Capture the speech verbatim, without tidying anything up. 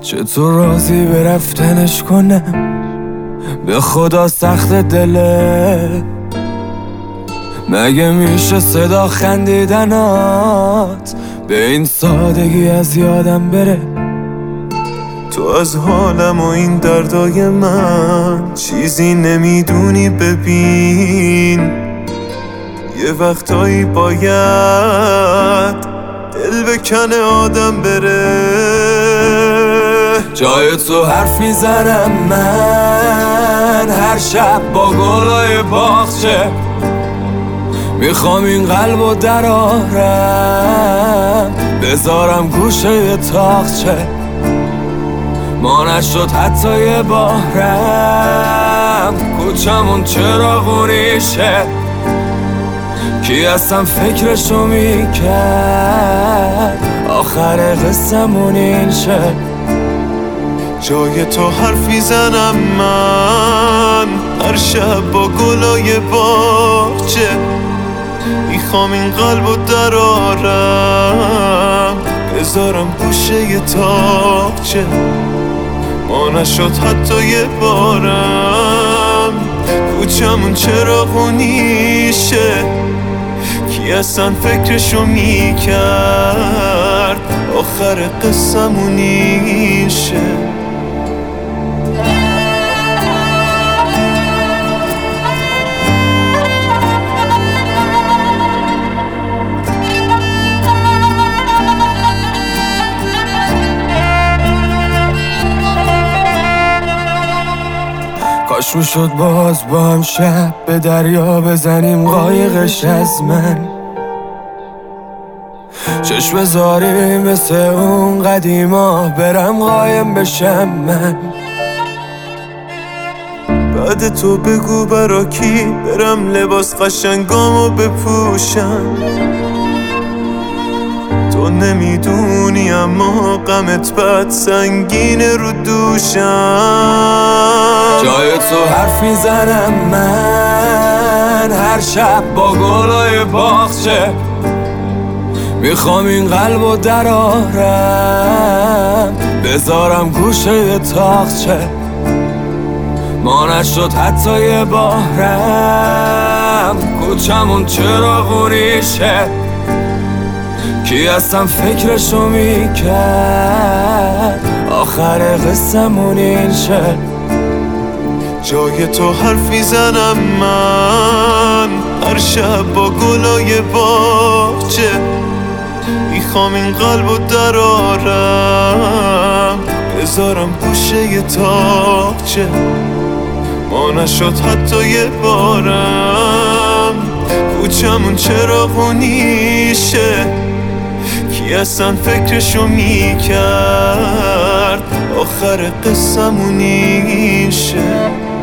چطور راضی به رفتنش کنم؟ به خدا سخت دله، مگه میشه صدا خندیدنات به این سادگی از یادم بره؟ تو از حالم و این دردای من چیزی نمیدونی. ببین یه وقتایی باید دل بکنه آدم بره. جای تو حرف میزنم من هر شب با گلای باغچه، میخوام این قلبو درارم بذارم گوشه تاقچه. ما نشد حتی یه بارم، کوچمون چراغونیشه، کی اصلا فکرشو میکرد آخر قصه‌مون این شه. جای تو حرفی زنم من هر شب با گلای باغچه، میخوام این قلبو درارم بذارم گوشه تاقچه. ما نشد حتی یه بارم، کوچمون چراغونیشه، کی اصلا فکرشو میکرد آخر قصه‌مون این شه. کاش میشد باز با هم شب به دریا بزنیم قایقش از من، چشم بذاریم مثل اون قدیما برم قایم بشم من. بعد تو بگو برا کی برم لباس قشنگامو بپوشم. تو نمیدونی اما غمت بد سنگینه رو دوشم. جای تو حرف میزنم من هر شب با گلای باغچه، میخوام این قلبو درارم بذارم گوشه تاقچه. ما نشد حتی یه بارم، کوچمون چراغونیشه، کی اصلا فکرشو میکرد آخر قصه‌مون این شه. جای تو حرفی زنم من هر شب با گلای باغچه، میخوام این قلبو درارم بذارم گوشه تاقچه. ما نشد حتی یه بارم، کوچمون چراغونیشه، کی اصلا فکرشو میکرد آخر قصه‌مون این شه.